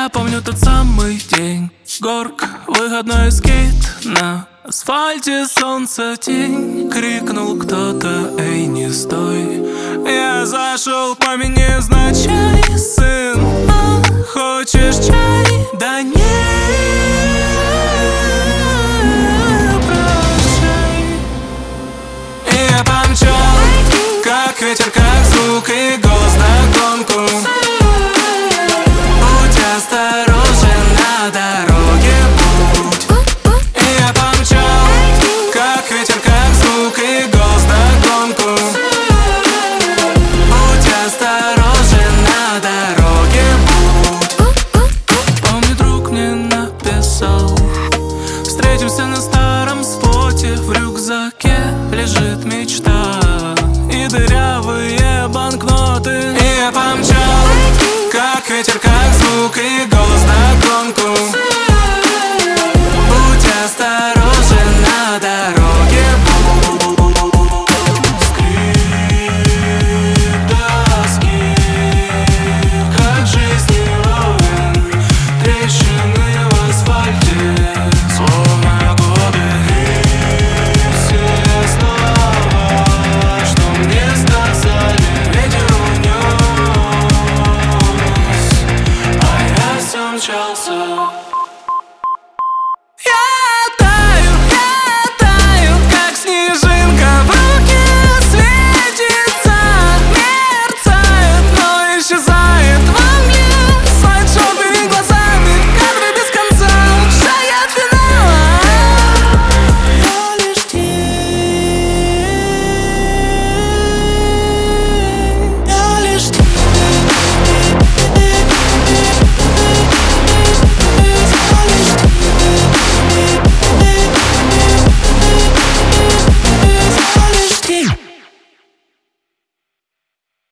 Я помню тот самый день, горк, выходной скейт. На асфальте солнце тень, крикнул кто-то: эй, не стой. Я зашел к маме невзначай: сын, хочешь чай? Да не, прощай. И я помчал, как ветер, как звук и голос вдогонку. Будь осторожен, на дороге будь. И я помчал, как ветер, как звук и голос вдогонку. Будь осторожен, на дороге будь. Помню, друг мне написал: встретимся на старом споте. В рюкзаке лежит мечта и дырявые банкноты. И я помчал, как ветер, как звук и голос вдогонку.